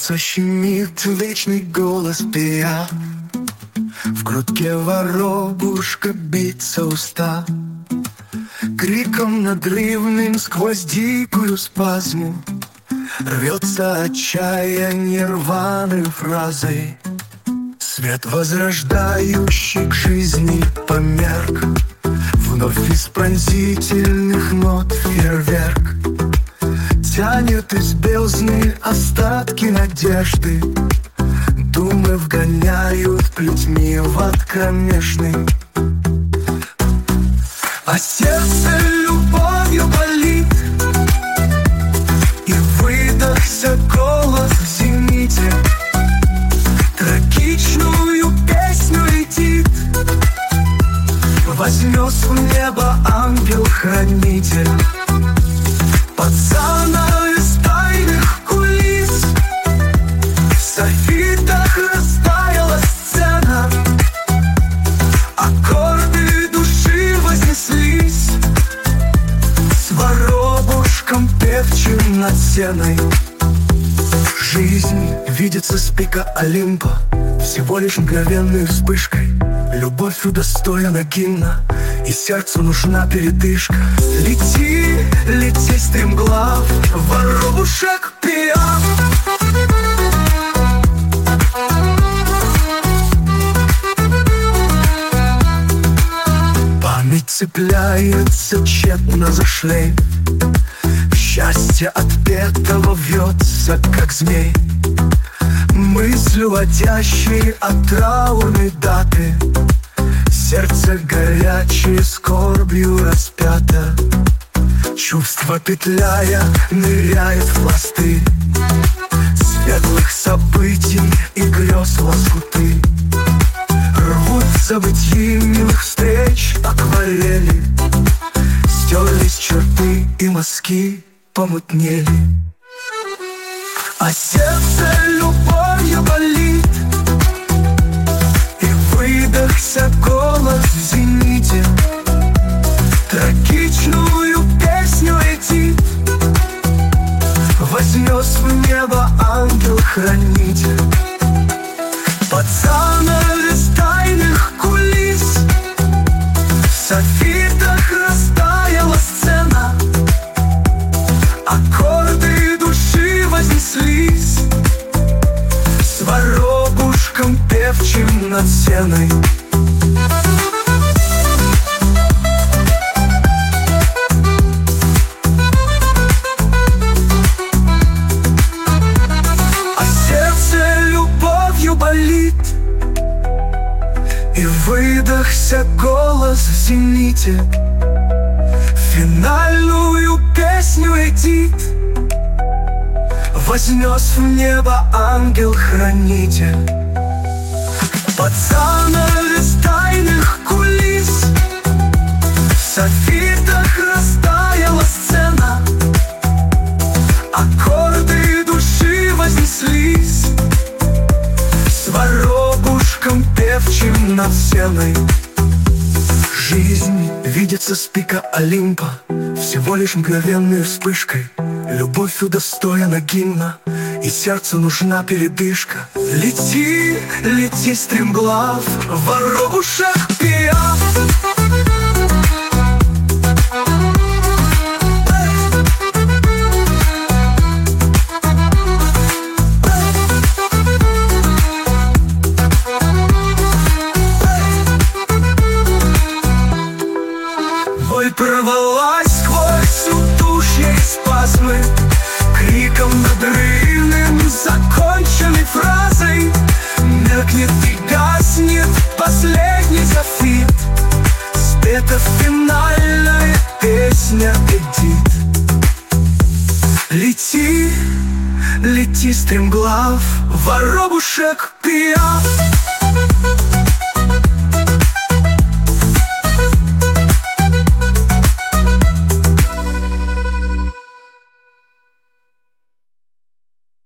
сердце щемит вечный голос пия. В грудке воробушка биться уста, криком надрывным сквозь дикую спазму рвется отчаяние рваной фразой. Свет возрождающий к жизни померк, вновь из пронзительных нот фейерверк тянет из бездны остатки надежды. Думы вгоняют плетьми в ад кромешный, а сердце любовью болит, и выдохся голос в зените. Трагичную песню летит, вознес в небо ангел-хранитель. Под занавес тайных кулис в софитах растаяла сцена. Аккорды души вознеслись с воробушком певчим над сеной. Жизнь видится с пика Олимпа всего лишь мгновенной вспышкой. Любовь удостоена гимна, и сердцу нужна передышка. Лети, лети, стремглав, воробушек пия. Память цепляется тщетно за шлейф, счастье отпетого вьется, как змей. Мысль, уводящей от траурной даты, сердце горячее скорбью распято. Чувство, петляя, ныряет в пласты светлых событий и грез лоскуты. Рвут забытьи милых встреч акварели, стерлись черты и мазки помутнели. А сердце любовью болит, и выдохся голос в зените. Трагичную песню летит, вознес в небо ангел-хранитель. Под занавес тайных кулис в софитах растаяла сцена. Аккорды души вознеслись с воробушком певчим над сеной. А сердце любовью болит, и выдохся голос в зените. Финальную песню летит, вознес в небо ангел-хранитель. Под занавес тайных кулис в софитах растаяла сцена. Аккорды души вознеслись с воробушком певчим над сеной. Жизнь видится с пика Олимпа всего лишь мгновенной вспышкой. Любовь удостоена гимна, и сердцу нужна передышка. Лети, лети, стремглав, воробушек пия. Боль прорвалась сквозь удушье и спазмы, криком надрывным, законченной фразой. Меркнет и гаснет последний софит, спета финальная песня Эдит. Лети, лети, стремглав, воробушек пия.